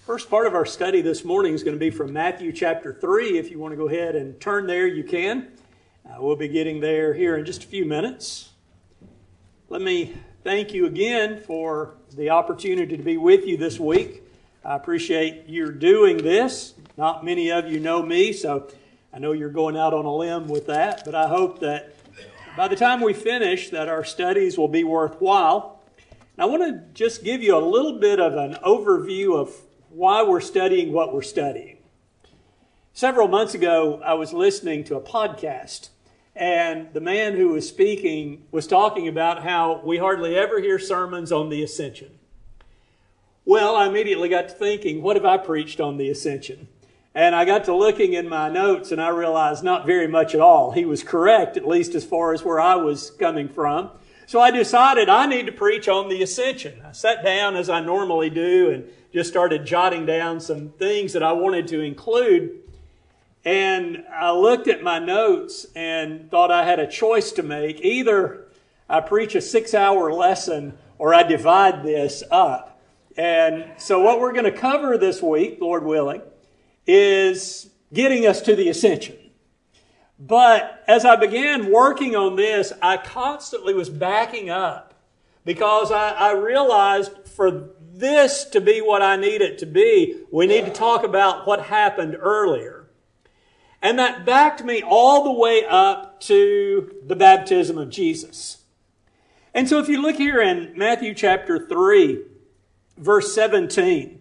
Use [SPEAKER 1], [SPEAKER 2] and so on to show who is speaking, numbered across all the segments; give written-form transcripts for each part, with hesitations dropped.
[SPEAKER 1] First part of our study this morning is going to be from Matthew chapter 3. If you want to go ahead and turn there, you can. We'll be getting there here in just a few minutes. Let me thank you again for the opportunity to be with you this week. I appreciate your doing this. Not many of you know me, so I know you're going out on a limb with that, but I hope that by the time we finish that our studies will be worthwhile. And I want to just give you a little bit of an overview of why we're studying what we're studying. Several months ago, I was listening to a podcast, and the man who was speaking was talking about how we hardly ever hear sermons on the ascension. Well, I immediately got to thinking, what have I preached on the ascension? And I got to looking in my notes, and I realized not very much at all. He was correct, at least as far as where I was coming from. So I decided I need to preach on the ascension. I sat down as I normally do and just started jotting down some things that I wanted to include. And I looked at my notes and thought I had a choice to make. Either I preach a 6-hour lesson or I divide this up. And so what we're going to cover this week, Lord willing, is getting us to the ascension. But as I began working on this, I constantly was backing up because I realized for this to be what I need it to be, we need to talk about what happened earlier. And that backed me all the way up to the baptism of Jesus. And so if you look here in Matthew chapter 3, verse 17,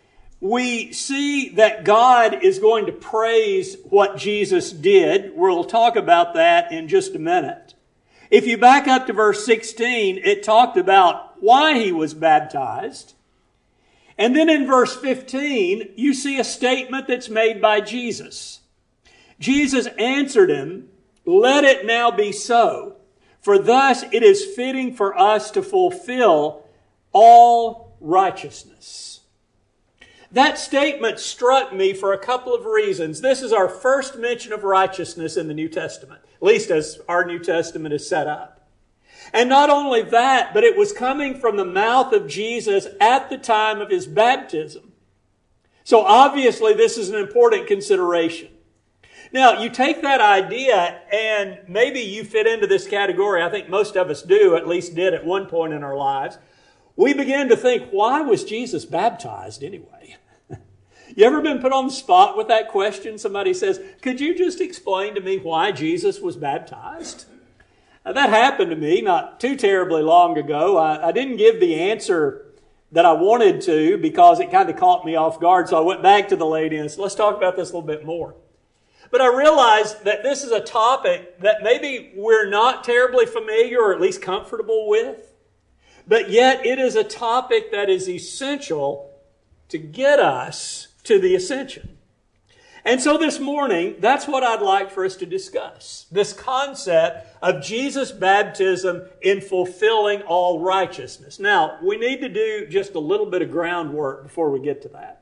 [SPEAKER 1] we see that God is going to praise what Jesus did. We'll talk about that in just a minute. If you back up to verse 16, it talked about why he was baptized. And then in verse 15, you see a statement that's made by Jesus. Jesus answered him, "Let it now be so, for thus it is fitting for us to fulfill all righteousness." That statement struck me for a couple of reasons. This is our first mention of righteousness in the New Testament, at least as our New Testament is set up. And not only that, but it was coming from the mouth of Jesus at the time of his baptism. So obviously this is an important consideration. Now, you take that idea and maybe you fit into this category. I think most of us do, at least did at one point in our lives. We begin to think, why was Jesus baptized anyway? You ever been put on the spot with that question? Somebody says, could you just explain to me why Jesus was baptized? That happened to me not too terribly long ago. I didn't give the answer that I wanted to because it kind of caught me off guard. So I went back to the lady and said, let's talk about this a little bit more. But I realized that this is a topic that maybe we're not terribly familiar or at least comfortable with. But yet it is a topic that is essential to get us to the ascension. And so this morning, that's what I'd like for us to discuss. This concept of Jesus' baptism in fulfilling all righteousness. Now, we need to do just a little bit of groundwork before we get to that.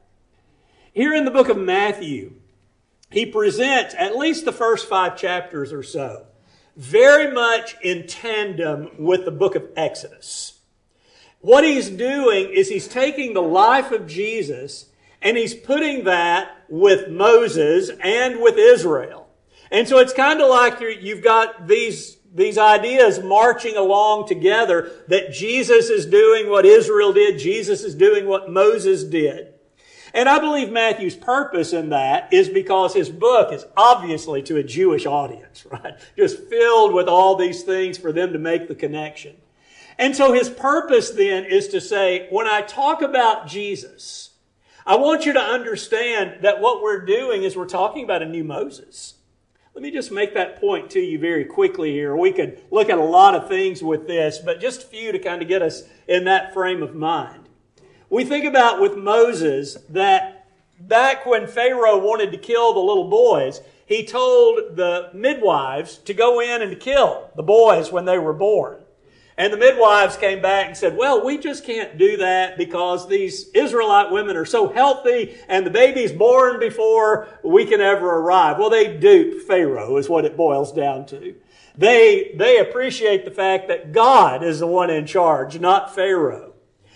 [SPEAKER 1] Here in the book of Matthew, he presents at least the first 5 chapters or so, very much in tandem with the book of Exodus. What he's doing is he's taking the life of Jesus and he's putting that with Moses and with Israel. And so it's kind of like you've got these ideas marching along together, that Jesus is doing what Israel did, Jesus is doing what Moses did. And I believe Matthew's purpose in that is because his book is obviously to a Jewish audience, right? Just filled with all these things for them to make the connection. And so his purpose then is to say, when I talk about Jesus, I want you to understand that what we're doing is we're talking about a new Moses. Let me just make that point to you very quickly here. We could look at a lot of things with this, but just a few to kind of get us in that frame of mind. We think about with Moses that back when Pharaoh wanted to kill the little boys, he told the midwives to go in and to kill the boys when they were born. And the midwives came back and said, well, we just can't do that because these Israelite women are so healthy and the baby's born before we can ever arrive. Well, they duped Pharaoh is what it boils down to. They appreciate the fact that God is the one in charge, not Pharaoh.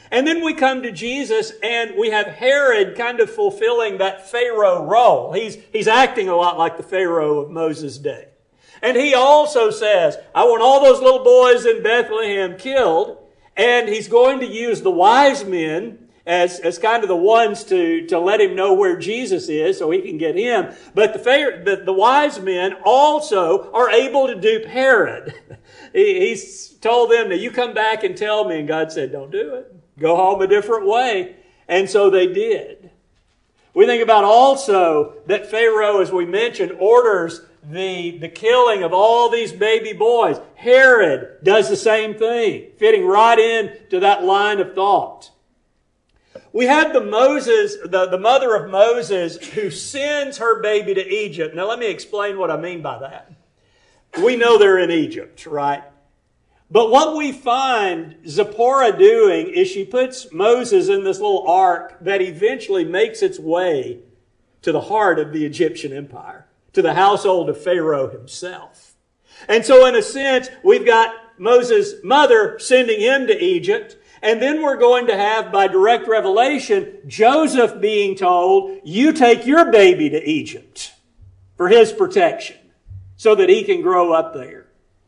[SPEAKER 1] And then we come to Jesus and we have Herod kind of fulfilling that Pharaoh role. He's acting a lot like the Pharaoh of Moses' day. And he also says, I want all those little boys in Bethlehem killed. And he's going to use the wise men as kind of the ones to let him know where Jesus is so he can get him. But the wise men also are able to dupe Herod. He's told them, now you come back and tell me. And God said, don't do it. Go home a different way. And so they did. We think about also that Pharaoh, as we mentioned, orders the killing of all these baby boys. Herod does the same thing, fitting right into that line of thought. We have the mother of Moses who sends her baby to Egypt. Now let me explain what I mean by that. We know they're in Egypt, right? But what we find Zipporah doing is she puts Moses in this little ark that eventually makes its way to the heart of the Egyptian empire, to the household of Pharaoh himself. And so in a sense, we've got Moses' mother sending him to Egypt. And then we're going to have, by direct revelation, Joseph being told, you take your baby to Egypt for his protection so that he can grow up there.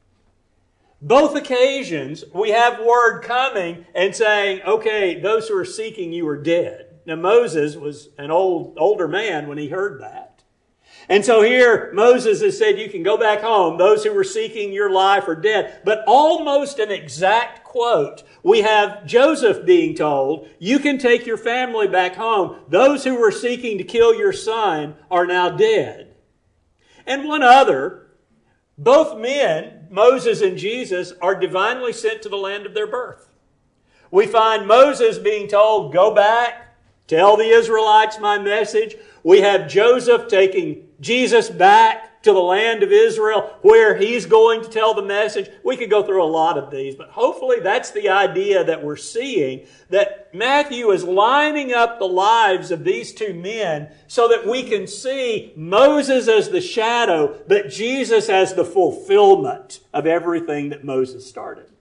[SPEAKER 1] Both occasions, we have word coming and saying, okay, those who are seeking you are dead. Now, Moses was an older man when he heard that. And so here, Moses has said, you can go back home. Those who were seeking your life are dead. But almost an exact quote, we have Joseph being told, you can take your family back home. Those who were seeking to kill your son are now dead. And one other, both men, Moses and Jesus, are divinely sent to the land of their birth. We find Moses being told, go back, tell the Israelites my message. We have Joseph taking Jesus back to the land of Israel where he's going to tell the message. We could go through a lot of these, but hopefully that's the idea that we're seeing, that Matthew is lining up the lives of these two men so that we can see Moses as the shadow, but Jesus as the fulfillment of everything that Moses started.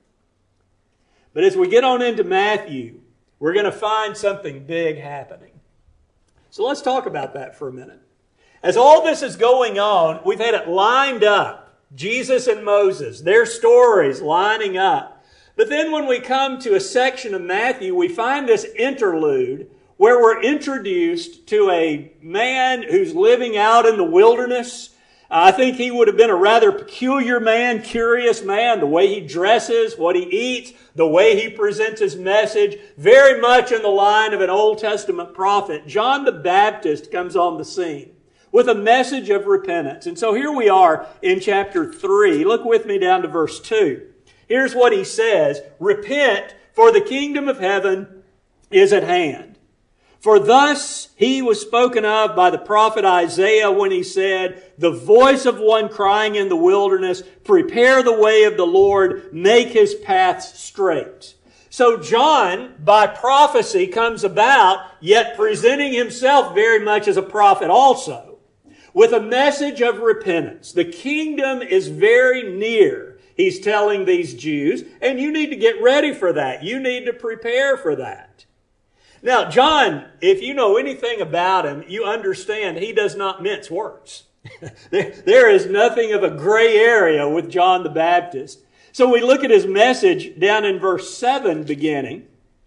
[SPEAKER 1] But as we get on into Matthew, we're going to find something big happening. So let's talk about that for a minute. As all this is going on, we've had it lined up. Jesus and Moses, their stories lining up. But then when we come to a section of Matthew, we find this interlude where we're introduced to a man who's living out in the wilderness. I think he would have been a rather peculiar man, curious man, the way he dresses, what he eats, the way he presents his message, very much in the line of an Old Testament prophet. John the Baptist comes on the scene with a message of repentance. And so here we are in chapter 3. Look with me down to verse 2. Here's what he says, repent, for the kingdom of heaven is at hand. For thus he was spoken of by the prophet Isaiah when he said, the voice of one crying in the wilderness, prepare the way of the Lord, make his paths straight. So John, by prophecy, comes about, yet presenting himself very much as a prophet also, with a message of repentance. The kingdom is very near, he's telling these Jews, and you need to get ready for that. You need to prepare for that. Now, John, if you know anything about him, you understand he does not mince words. There is nothing of a gray area with John the Baptist. So we look at his message down in verse 7 beginning.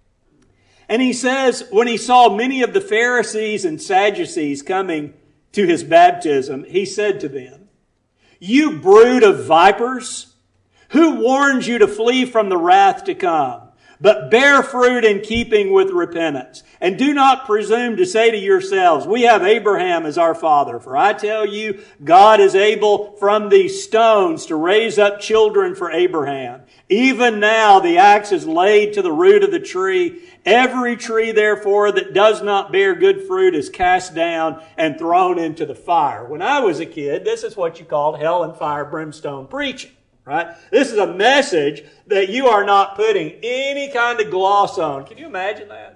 [SPEAKER 1] And he says, when he saw many of the Pharisees and Sadducees coming to his baptism, he said to them, you brood of vipers, who warned you to flee from the wrath to come? But bear fruit in keeping with repentance. And do not presume to say to yourselves, we have Abraham as our father. For I tell you, God is able from these stones to raise up children for Abraham. Even now the axe is laid to the root of the tree. Every tree, therefore, that does not bear good fruit is cast down and thrown into the fire. When I was a kid, this is what you called hell and fire brimstone preaching. Right? This is a message that you are not putting any kind of gloss on. Can you imagine that?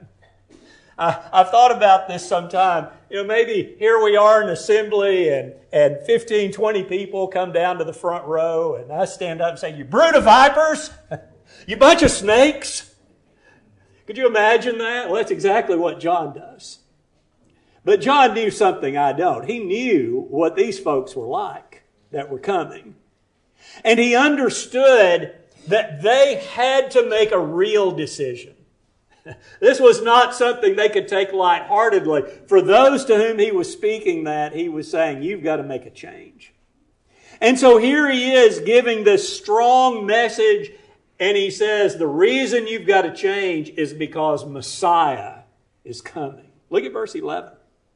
[SPEAKER 1] I've thought about this sometime. Maybe here we are in assembly and 15, 20 people come down to the front row and I stand up and say, you brood of vipers, you bunch of snakes, Could you imagine that? Well, that's exactly what John does. But John knew something I don't. He knew what these folks were like that were coming. And he understood that they had to make a real decision. This was not something they could take lightheartedly. For those to whom he was speaking that, he was saying, you've got to make a change. And so here he is giving this strong message, and he says, the reason you've got to change is because Messiah is coming. Look at verse 11.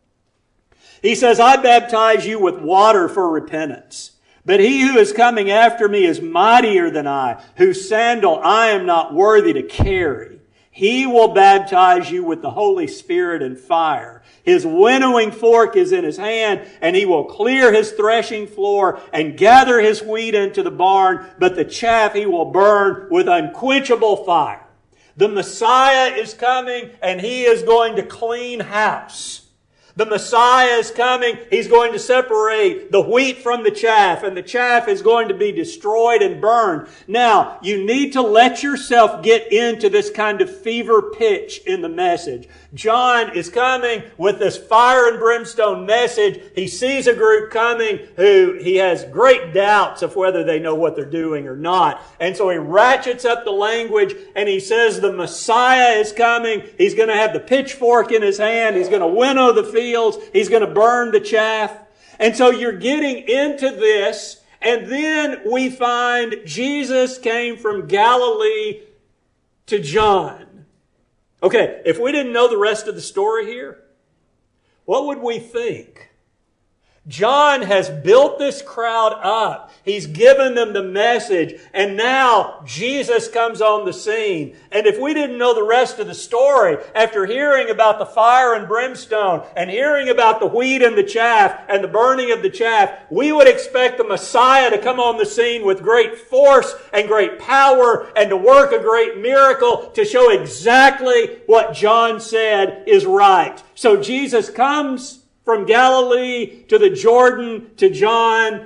[SPEAKER 1] He says, I baptize you with water for repentance. But he who is coming after me is mightier than I, whose sandal I am not worthy to carry. He will baptize you with the Holy Spirit and fire. His winnowing fork is in his hand, and he will clear his threshing floor and gather his wheat into the barn, but the chaff he will burn with unquenchable fire. The Messiah is coming, and he is going to clean house. The Messiah is coming. He's going to separate the wheat from the chaff, and the chaff is going to be destroyed and burned. Now, you need to let yourself get into this kind of fever pitch in the message. John is coming with this fire and brimstone message. He sees a group coming who he has great doubts of whether they know what they're doing or not. And so he ratchets up the language and he says the Messiah is coming. He's going to have the pitchfork in his hand. He's going to winnow the fields. He's going to burn the chaff. And so you're getting into this, and then we find Jesus came from Galilee to John. Okay, if we didn't know the rest of the story here, what would we think? John has built this crowd up. He's given them the message. And now Jesus comes on the scene. And if we didn't know the rest of the story, after hearing about the fire and brimstone and hearing about the wheat and the chaff and the burning of the chaff, we would expect the Messiah to come on the scene with great force and great power and to work a great miracle to show exactly what John said is right. So Jesus comes from Galilee to the Jordan to John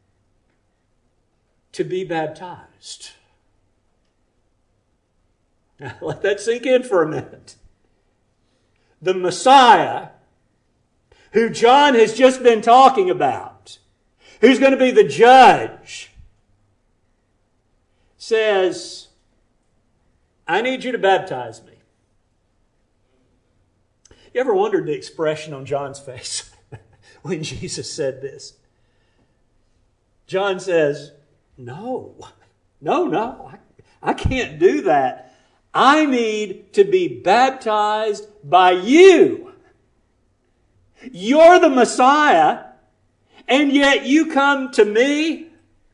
[SPEAKER 1] to be baptized. Now, let that sink in for a minute. The Messiah, who John has just been talking about, who's going to be the judge, says, I need you to baptize me. You ever wondered the expression on John's face when Jesus said this? John says, no, I can't do that. I need to be baptized by you. You're the Messiah, and yet you come to me?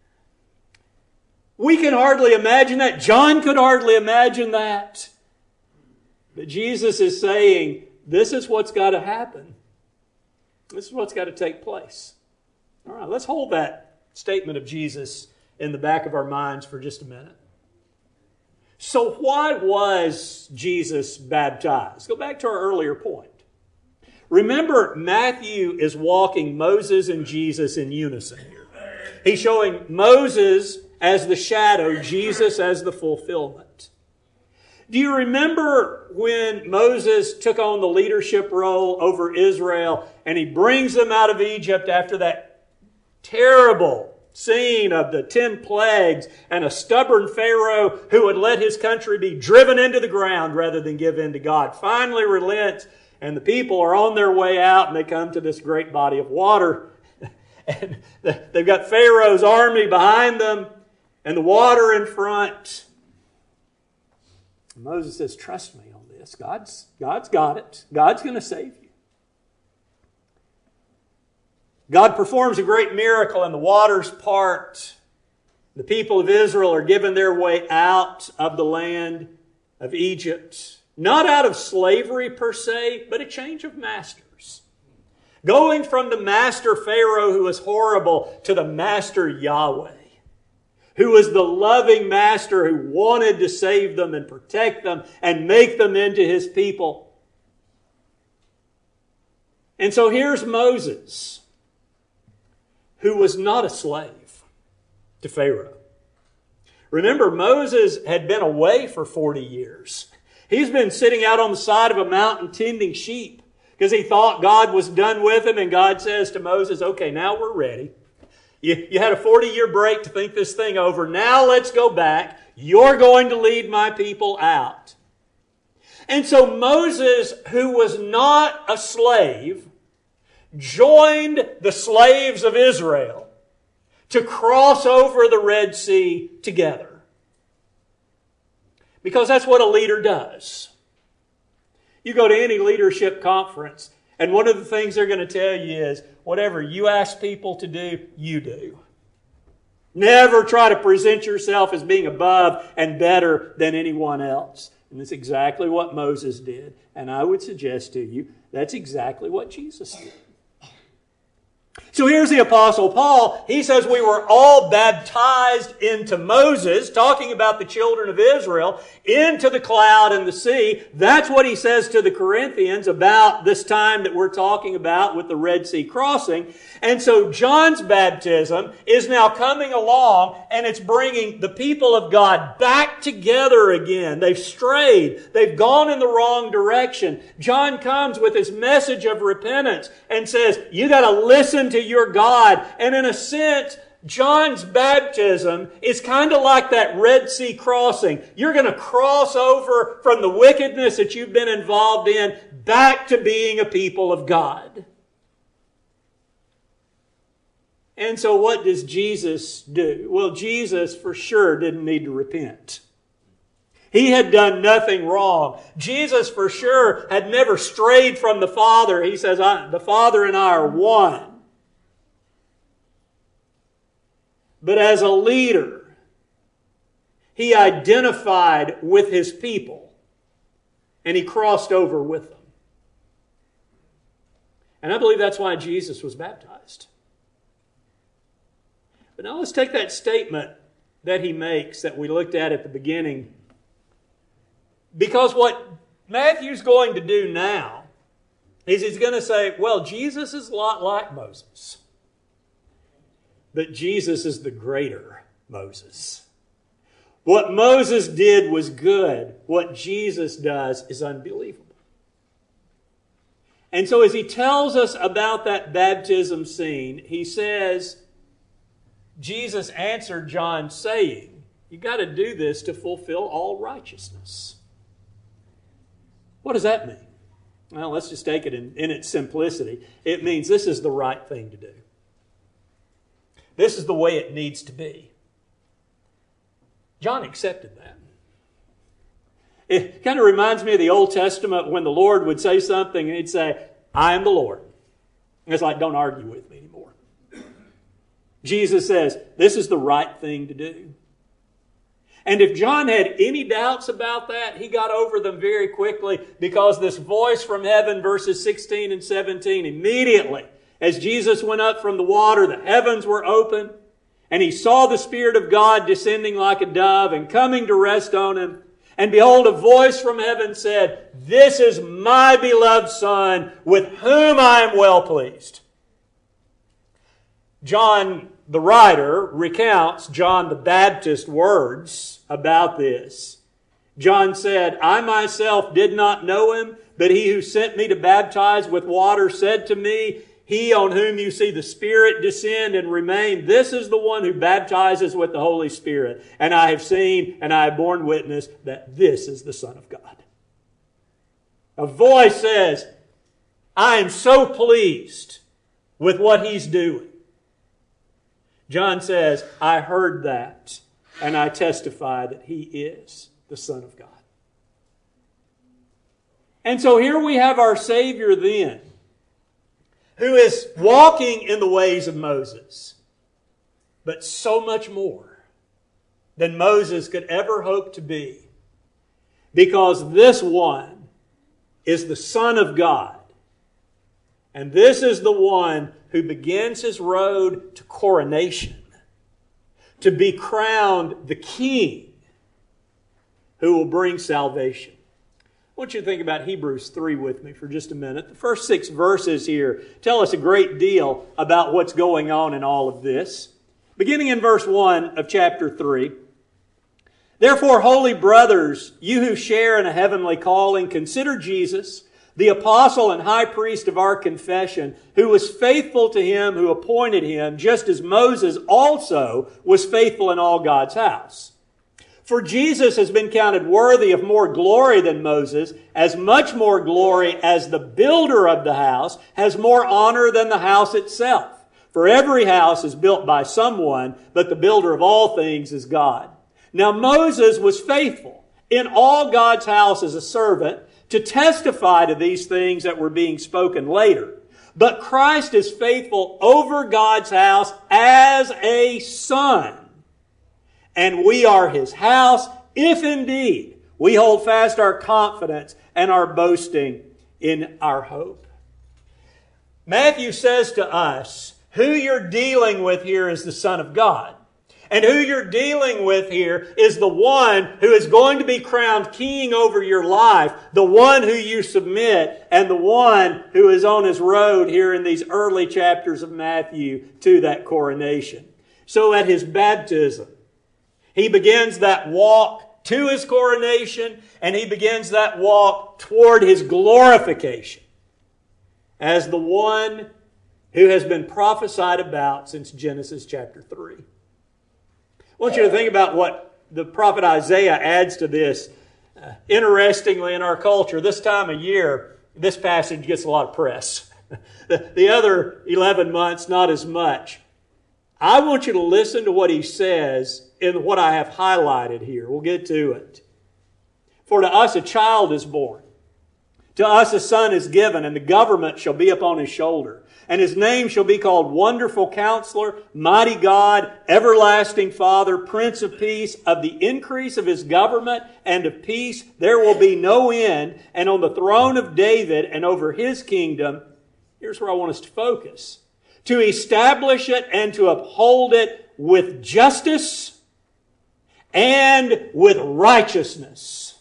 [SPEAKER 1] We can hardly imagine that. John could hardly imagine that. But Jesus is saying, this is what's got to happen. This is what's got to take place. All right, let's hold that statement of Jesus in the back of our minds for just a minute. So why was Jesus baptized? Go back to our earlier point. Remember, Matthew is walking Moses and Jesus in unison here. He's showing Moses as the shadow, Jesus as the fulfillment. Do you remember when Moses took on the leadership role over Israel and he brings them out of Egypt after that terrible scene of the 10 plagues and a stubborn Pharaoh who would let his country be driven into the ground rather than give in to God, finally relents, and the people are on their way out and they come to this great body of water. And they've got Pharaoh's army behind them and the water in front. Moses says, trust me on this. God's got it. God's going to save you. God performs a great miracle and the waters part. The people of Israel are given their way out of the land of Egypt. Not out of slavery per se, but a change of masters. Going from the master Pharaoh who was horrible to the master Yahweh, who was the loving master who wanted to save them and protect them and make them into his people. And so here's Moses, who was not a slave to Pharaoh. Remember, Moses had been away for 40 years. He's been sitting out on the side of a mountain tending sheep because he thought God was done with him, and God says to Moses, okay, now we're ready. You had a 40-year break to think this thing over. Now let's go back. You're going to lead my people out. And so Moses, who was not a slave, joined the slaves of Israel to cross over the Red Sea together. Because that's what a leader does. You go to any leadership conference, and one of the things they're going to tell you is, whatever you ask people to do, you do. Never try to present yourself as being above and better than anyone else. And that's exactly what Moses did. And I would suggest to you, that's exactly what Jesus did. So here's the Apostle Paul. He says we were all baptized into Moses, talking about the children of Israel, into the cloud and the sea. That's what he says to the Corinthians about this time that we're talking about with the Red Sea crossing. And so John's baptism is now coming along, and it's bringing the people of God back together again. They've strayed. They've gone in the wrong direction. John comes with his message of repentance and says, you got to listen to your God. And in a sense, John's baptism is kind of like that Red Sea crossing. You're going to cross over from the wickedness that you've been involved in back to being a people of God. And so what does Jesus do? Well, Jesus for sure didn't need to repent. He had done nothing wrong. Jesus for sure had never strayed from the Father. He says, the Father and I are one. But as a leader, he identified with his people, and he crossed over with them. And I believe that's why Jesus was baptized. But now let's take that statement that he makes that we looked at the beginning. Because what Matthew's going to do now is he's going to say, well, Jesus is a lot like Moses. But Jesus is the greater Moses. What Moses did was good. What Jesus does is unbelievable. And so as he tells us about that baptism scene, he says, Jesus answered John saying, you got to do this to fulfill all righteousness. What does that mean? Well, let's just take it in its simplicity. It means this is the right thing to do. This is the way it needs to be. John accepted that. It kind of reminds me of the Old Testament when the Lord would say something and he'd say, I am the Lord. And it's like, don't argue with me anymore. Jesus says, this is the right thing to do. And if John had any doubts about that, he got over them very quickly because this voice from heaven, verses 16 and 17, immediately, as Jesus went up from the water, the heavens were open, and he saw the Spirit of God descending like a dove and coming to rest on him. And behold, a voice from heaven said, this is my beloved Son, with whom I am well pleased. John, the writer, recounts John the Baptist's words about this. John said, I myself did not know him, but he who sent me to baptize with water said to me, he on whom you see the Spirit descend and remain, this is the one who baptizes with the Holy Spirit. And I have seen and I have borne witness that this is the Son of God. A voice says, I am so pleased with what he's doing. John says, I heard that and I testify that he is the Son of God. And so here we have our Savior then, who is walking in the ways of Moses, but so much more than Moses could ever hope to be, because this one is the Son of God, and this is the one who begins his road to coronation, to be crowned the King who will bring salvation. I want you to think about Hebrews 3 with me for just a minute. The first 6 verses here tell us a great deal about what's going on in all of this. Beginning in verse 1 of chapter 3, Therefore, holy brothers, you who share in a heavenly calling, consider Jesus, the apostle and high priest of our confession, who was faithful to him who appointed him, just as Moses also was faithful in all God's house. For Jesus has been counted worthy of more glory than Moses, as much more glory as the builder of the house has more honor than the house itself. For every house is built by someone, but the builder of all things is God. Now Moses was faithful in all God's house as a servant to testify to these things that were being spoken later. But Christ is faithful over God's house as a son. And we are his house, if indeed we hold fast our confidence and our boasting in our hope. Matthew says to us, who you're dealing with here is the Son of God. And who you're dealing with here is the one who is going to be crowned king over your life, the one who you submit, and the one who is on his road here in these early chapters of Matthew to that coronation. So at his baptism, he begins that walk to his coronation, and he begins that walk toward his glorification as the one who has been prophesied about since Genesis chapter 3. I want you to think about what the prophet Isaiah adds to this. Interestingly, in our culture, this time of year, this passage gets a lot of press. The other 11 months, not as much. I want you to listen to what he says in what I have highlighted here. We'll get to it. For to us a child is born. To us a son is given, and the government shall be upon his shoulder. And his name shall be called Wonderful Counselor, Mighty God, Everlasting Father, Prince of Peace. Of the increase of his government and of peace there will be no end. And on the throne of David and over his kingdom, here's where I want us to focus, to establish it and to uphold it with justice and with righteousness.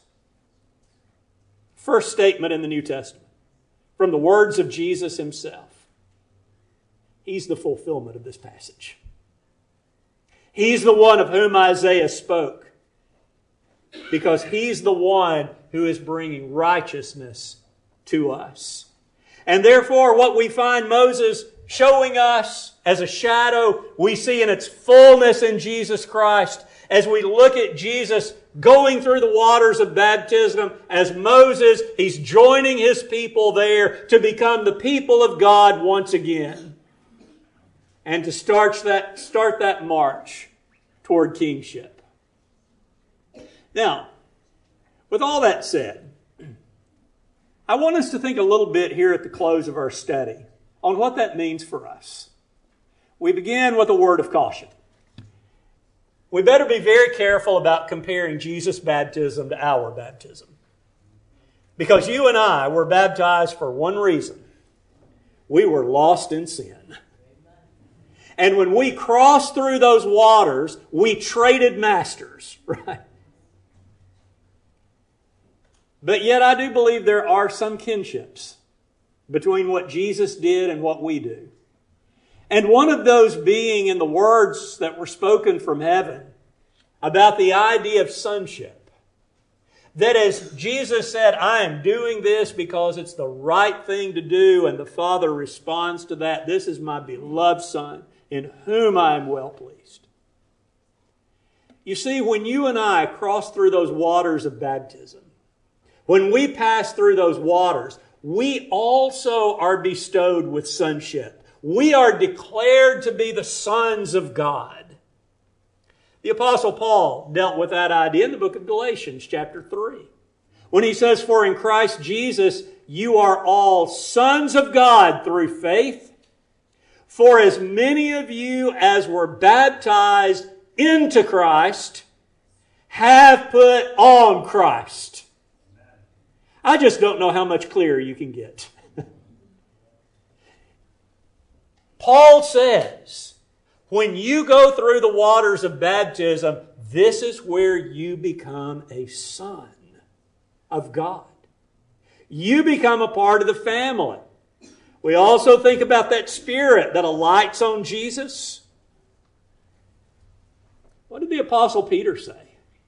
[SPEAKER 1] First statement in the New Testament from the words of Jesus himself. He's the fulfillment of this passage. He's the one of whom Isaiah spoke, because he's the one who is bringing righteousness to us. And therefore, what we find Moses showing us as a shadow, we see in its fullness in Jesus Christ. As we look at Jesus going through the waters of baptism, as Moses, he's joining his people there to become the people of God once again. And to start that march toward kingship. Now, with all that said, I want us to think a little bit here at the close of our study on what that means for us. We begin with a word of caution. We better be very careful about comparing Jesus' baptism to our baptism. Because you and I were baptized for one reason. We were lost in sin. And when we crossed through those waters, we traded masters, right? But yet I do believe there are some kinships between what Jesus did and what we do. And one of those being in the words that were spoken from heaven about the idea of sonship. That as Jesus said, I am doing this because it's the right thing to do, and the Father responds to that, this is my beloved Son, in whom I am well pleased. You see, when you and I cross through those waters of baptism, when we pass through those waters, we also are bestowed with sonship. We are declared to be the sons of God. The Apostle Paul dealt with that idea in the book of Galatians, chapter 3. When he says, for in Christ Jesus you are all sons of God through faith. For as many of you as were baptized into Christ have put on Christ. I just don't know how much clearer you can get. Paul says, when you go through the waters of baptism, this is where you become a son of God. You become a part of the family. We also think about that Spirit that alights on Jesus. What did the Apostle Peter say?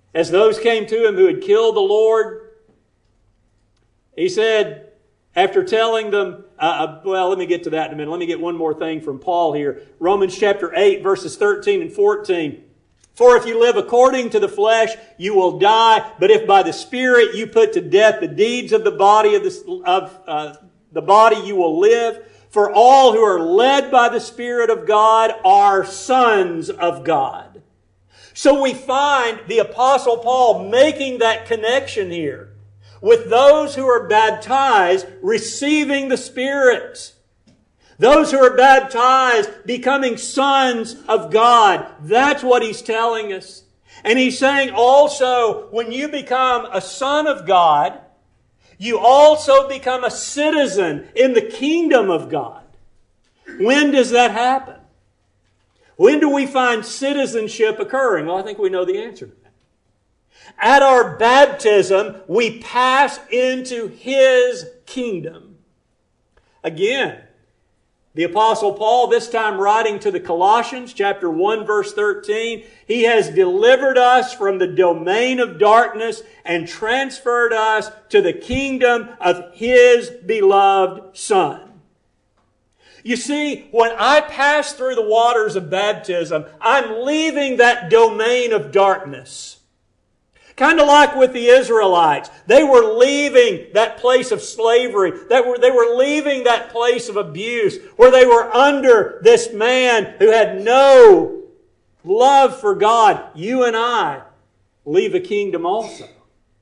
[SPEAKER 1] as those came to him who had killed the Lord, he said, after telling them, let me get to that in a minute. Let me get one more thing from Paul here. Romans chapter 8, verses 13 and 14. For if you live according to the flesh, you will die. But if by the Spirit you put to death the deeds of the body the body, you will live. For all who are led by the Spirit of God are sons of God. So we find the Apostle Paul making that connection here with those who are baptized receiving the Spirit. Those who are baptized becoming sons of God. That's what he's telling us. And he's saying also, when you become a son of God, you also become a citizen in the kingdom of God. When does that happen? When do we find citizenship occurring? Well, I think we know the answer to that. At our baptism, we pass into His kingdom. Again, the Apostle Paul, this time writing to the Colossians, chapter 1, verse 13, he has delivered us from the domain of darkness and transferred us to the kingdom of His beloved Son. You see, when I pass through the waters of baptism, I'm leaving that domain of darkness. Kind of like with the Israelites. They were leaving that place of slavery. They were leaving that place of abuse where they were under this man who had no love for God. You and I leave a kingdom also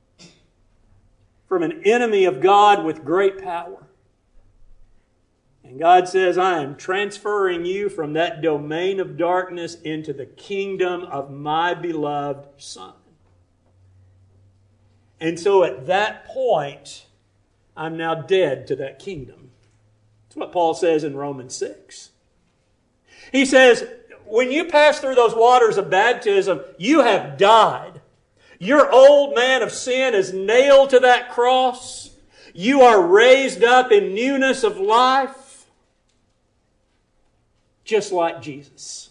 [SPEAKER 1] from an enemy of God with great power. And God says, I am transferring you from that domain of darkness into the kingdom of my beloved Son. And so at that point, I'm now dead to that kingdom. That's what Paul says in Romans 6. He says, when you pass through those waters of baptism, you have died. Your old man of sin is nailed to that cross. You are raised up in newness of life, just like Jesus.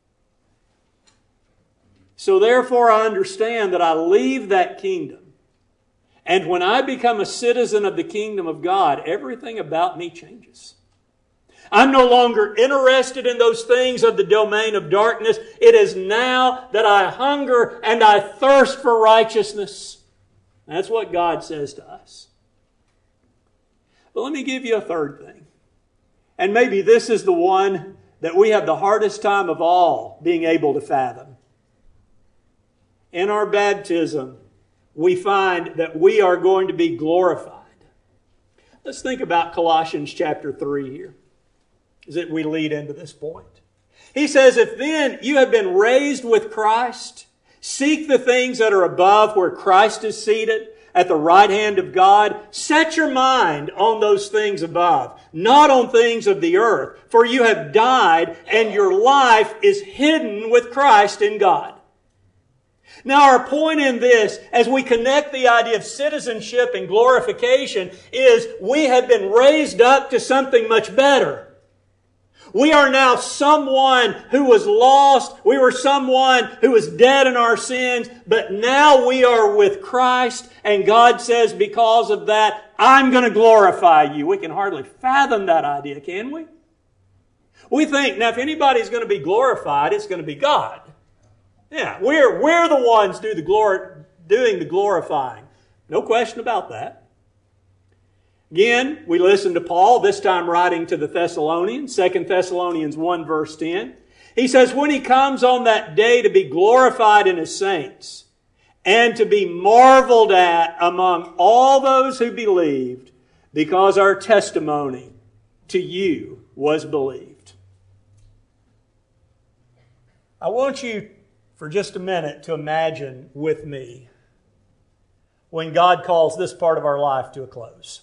[SPEAKER 1] So therefore, I understand that I leave that kingdom. And when I become a citizen of the kingdom of God, everything about me changes. I'm no longer interested in those things of the domain of darkness. It is now that I hunger and I thirst for righteousness. That's what God says to us. But let me give you a third thing. And maybe this is the one that we have the hardest time of all being able to fathom. In our baptism, we find that we are going to be glorified. Let's think about Colossians chapter 3 here, as we lead into this point. He says, if then you have been raised with Christ, seek the things that are above where Christ is seated at the right hand of God. Set your mind on those things above, not on things of the earth. For you have died, and your life is hidden with Christ in God. Now our point in this, as we connect the idea of citizenship and glorification, is we have been raised up to something much better. We are now someone who was lost. We were someone who was dead in our sins, but now we are with Christ, and God says, because of that, I'm going to glorify you. We can hardly fathom that idea, can we? We think, now if anybody's going to be glorified, it's going to be God. Yeah, we're the ones doing the glorifying. No question about that. Again, we listen to Paul, this time writing to the Thessalonians, 2 Thessalonians 1 verse 10. He says, when He comes on that day to be glorified in His saints and to be marveled at among all those who believed, because our testimony to you was believed. I want you for just a minute to imagine with me when God calls this part of our life to a close.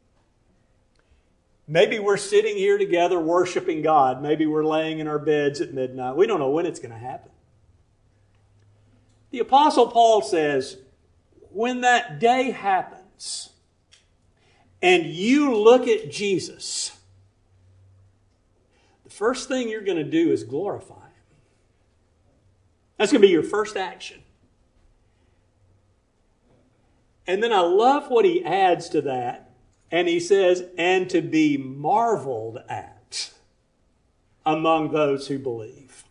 [SPEAKER 1] Maybe we're sitting here together worshiping God. Maybe we're laying in our beds at midnight. We don't know when it's going to happen. The Apostle Paul says, when that day happens and you look at Jesus, the first thing you're going to do is glorify Him. That's going to be your first action. And then I love what he adds to that. And he says, and to be marveled at among those who believe.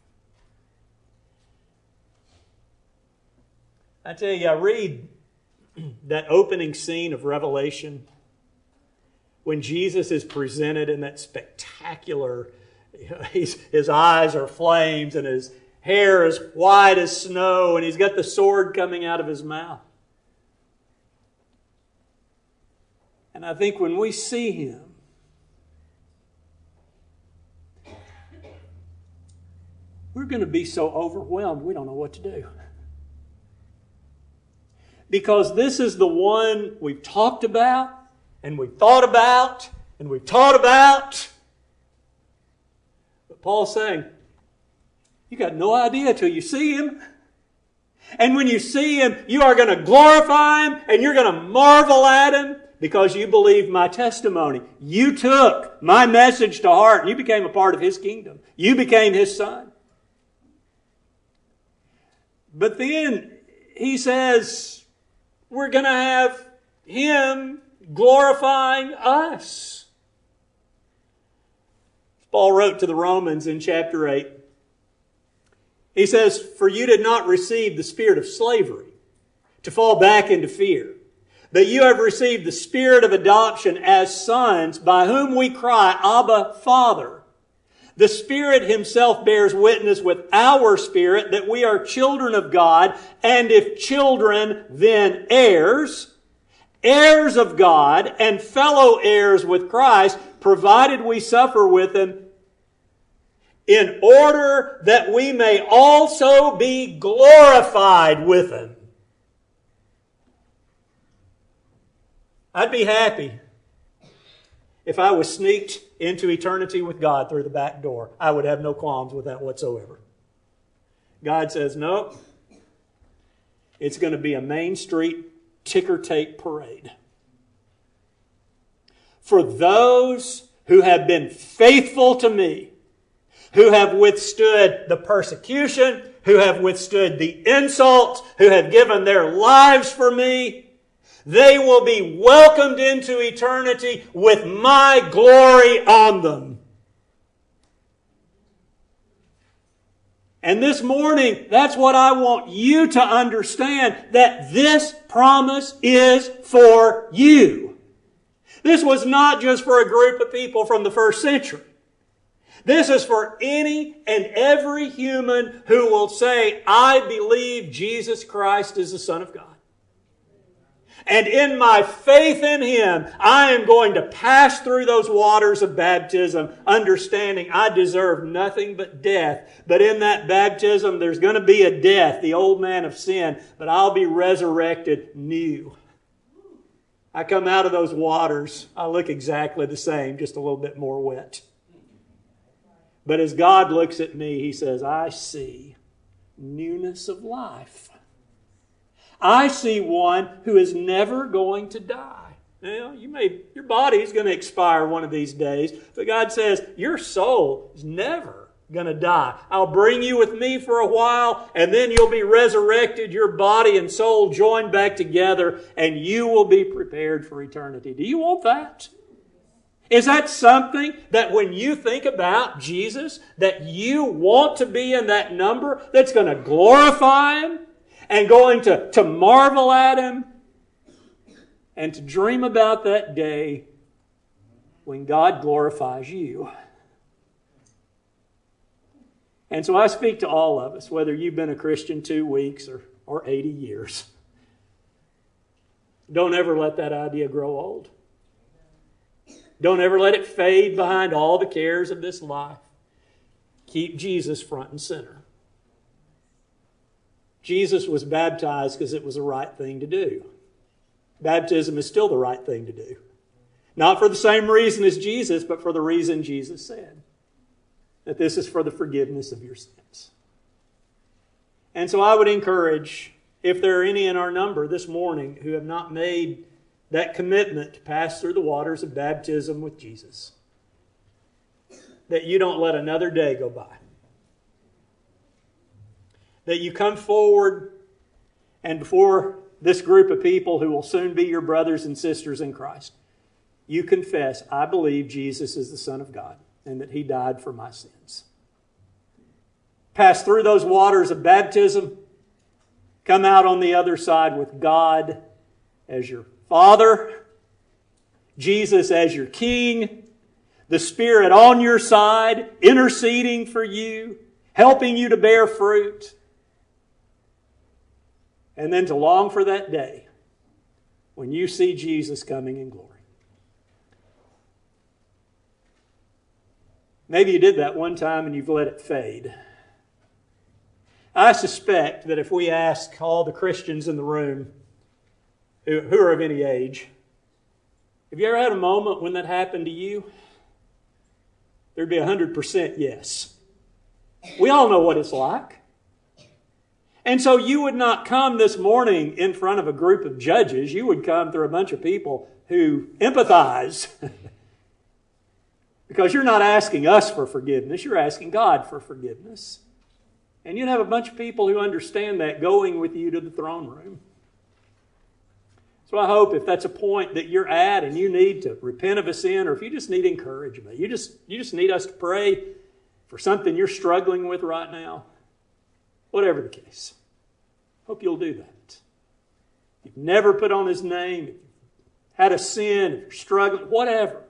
[SPEAKER 1] I tell you, I read that opening scene of Revelation when Jesus is presented in that spectacular, his eyes are flames and his hair is white as snow and he's got the sword coming out of his mouth. And I think when we see him, we're going to be so overwhelmed we don't know what to do. Because this is the one we've talked about, and we've thought about, and we've taught about. But Paul's saying, you got no idea till you see him. And when you see him, you are going to glorify him, and you're going to marvel at him, because you believed my testimony. You took my message to heart, and you became a part of his kingdom. You became his son. But then he says, we're going to have him glorifying us. Paul wrote to the Romans in chapter 8. He says, for you did not receive the spirit of slavery to fall back into fear, but you have received the spirit of adoption as sons, by whom we cry, Abba, Father. The Spirit Himself bears witness with our spirit that we are children of God, and if children, then heirs, heirs of God, and fellow heirs with Christ, provided we suffer with Him, in order that we may also be glorified with Him. I'd be happy if I was sneaked into eternity with God through the back door. I would have no qualms with that whatsoever. God says, no, it's going to be a Main Street ticker tape parade. For those who have been faithful to me, who have withstood the persecution, who have withstood the insults, who have given their lives for me, they will be welcomed into eternity with my glory on them. And this morning, that's what I want you to understand, that this promise is for you. This was not just for a group of people from the first century. This is for any and every human who will say, I believe Jesus Christ is the Son of God. And in my faith in Him, I am going to pass through those waters of baptism, understanding I deserve nothing but death. But in that baptism, there's going to be a death, the old man of sin, but I'll be resurrected new. I come out of those waters, I look exactly the same, just a little bit more wet. But as God looks at me, He says, I see newness of life. I see one who is never going to die. Now, your body's going to expire one of these days, but God says, your soul is never going to die. I'll bring you with me for a while, and then you'll be resurrected, your body and soul joined back together, and you will be prepared for eternity. Do you want that? Is that something that when you think about Jesus, that you want to be in that number that's going to glorify Him? And going to marvel at Him and to dream about that day when God glorifies you. And so I speak to all of us, whether you've been a Christian 2 weeks or 80 years. Don't ever let that idea grow old. Don't ever let it fade behind all the cares of this life. Keep Jesus front and center. Jesus was baptized because it was the right thing to do. Baptism is still the right thing to do. Not for the same reason as Jesus, but for the reason Jesus said. That this is for the forgiveness of your sins. And so I would encourage, if there are any in our number this morning who have not made that commitment to pass through the waters of baptism with Jesus, that you don't let another day go by. That you come forward and before this group of people who will soon be your brothers and sisters in Christ, you confess, I believe Jesus is the Son of God and that He died for my sins. Pass through those waters of baptism, come out on the other side with God as your Father, Jesus as your King, the Spirit on your side, interceding for you, helping you to bear fruit. And then to long for that day when you see Jesus coming in glory. Maybe you did that one time and you've let it fade. I suspect that if we ask all the Christians in the room who are of any age, have you ever had a moment when that happened to you? There'd be 100% yes. We all know what it's like. And so you would not come this morning in front of a group of judges. You would come through a bunch of people who empathize. Because you're not asking us for forgiveness. You're asking God for forgiveness. And you'd have a bunch of people who understand that going with you to the throne room. So I hope if that's a point that you're at and you need to repent of a sin, or if you just need encouragement, you just need us to pray for something you're struggling with right now, whatever the case, hope you'll do that. If you've never put on His name, if you've had a sin, if you're struggling, whatever,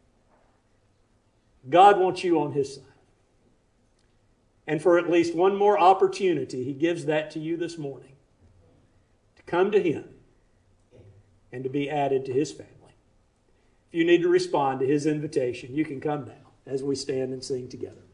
[SPEAKER 1] God wants you on His side. And for at least one more opportunity, He gives that to you this morning, to come to Him and to be added to His family. If you need to respond to His invitation, you can come now as we stand and sing together.